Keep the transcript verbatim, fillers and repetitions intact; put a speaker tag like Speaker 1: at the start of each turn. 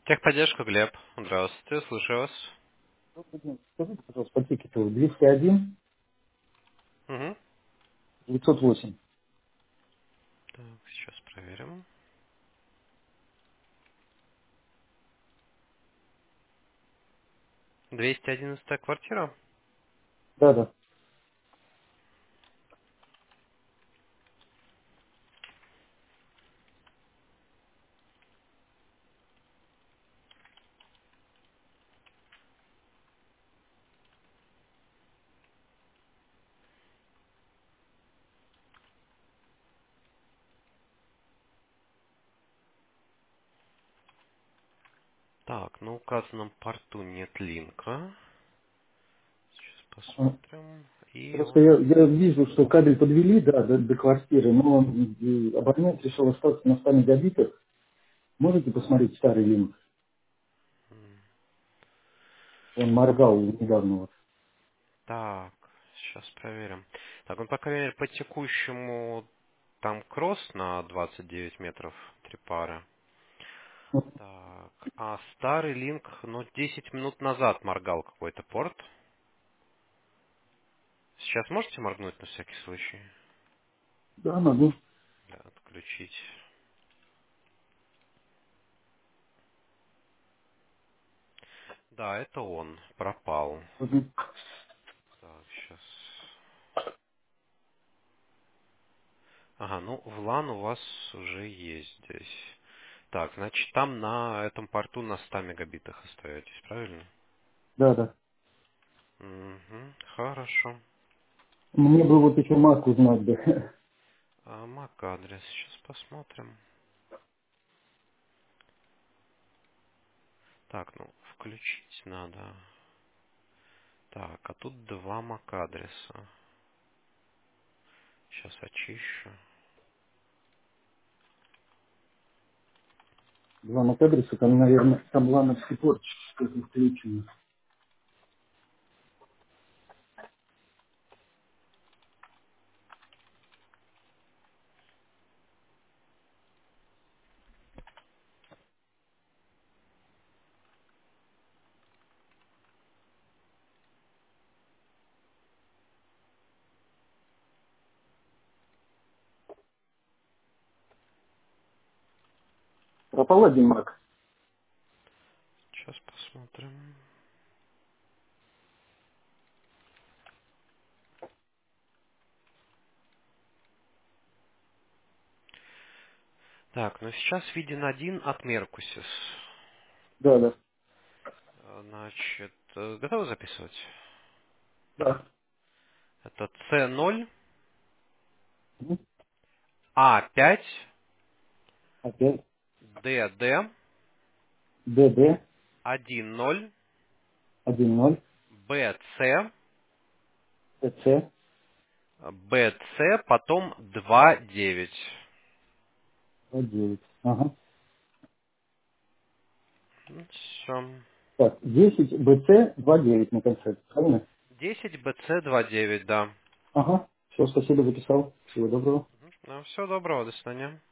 Speaker 1: Техподдержка, Глеб. Здравствуйте, слушаю вас.
Speaker 2: Добрый день. Скажите, пожалуйста, по тикету двести один
Speaker 1: Угу.
Speaker 2: девятьсот восемь.
Speaker 1: Так, сейчас проверим. двести одиннадцатая квартира.
Speaker 2: Да, да.
Speaker 1: Так, на указанном порту нет линка. Сейчас
Speaker 2: А,
Speaker 1: посмотрим. И
Speaker 2: Просто
Speaker 1: он...
Speaker 2: я, я вижу, что кабель подвели, да, до, до квартиры, но э, абонент решил остаться на ста мегабитах. Можете посмотреть старый линк?
Speaker 1: м,
Speaker 2: Он моргал недавно. Вот.
Speaker 1: Так, сейчас проверим. Так, он, по крайней мере, по текущему там кросс на двадцать девять метров, три пары.
Speaker 2: Ну,
Speaker 1: Так, а старый линк, ну, десять минут назад моргал какой-то порт. Сейчас можете моргнуть на всякий случай?
Speaker 2: Да, могу.
Speaker 1: Да, отключить. Да, это он. Пропал.
Speaker 2: Мгм.
Speaker 1: Так, сейчас. Ага, ну, в лан у вас уже есть здесь. Так, значит, там на этом порту на ста мегабитах остаетесь, правильно?
Speaker 2: Да, да.
Speaker 1: Угу, хорошо.
Speaker 2: Мне бы вот еще мак узнать, да.
Speaker 1: А мак адрес сейчас посмотрим. Так, ну, включить надо. Так, а тут два мак адреса. Сейчас очищу.
Speaker 2: Два мак адреса, там, наверное, там лановский порт что-то включено. Пропал один мак.
Speaker 1: Сейчас посмотрим. Так, ну сейчас виден один от Меркусис.
Speaker 2: Да, да.
Speaker 1: Э, Значит, э, готовы записывать?
Speaker 2: Да.
Speaker 1: Это С ноль,
Speaker 2: Мгм.
Speaker 1: А пять,
Speaker 2: Опять.
Speaker 1: ДД
Speaker 2: ДД
Speaker 1: один ноль,
Speaker 2: один ноль.
Speaker 1: БЦ,
Speaker 2: ТЦ
Speaker 1: БЦ, потом два девять.
Speaker 2: девять. Ага.
Speaker 1: Все.
Speaker 2: Так, десять БЦ два девять на конце, правильно?
Speaker 1: десять БЦ два девять, да.
Speaker 2: Ага. Все, спасибо, записал. Всего доброго.
Speaker 1: Ну, всего доброго, до свидания.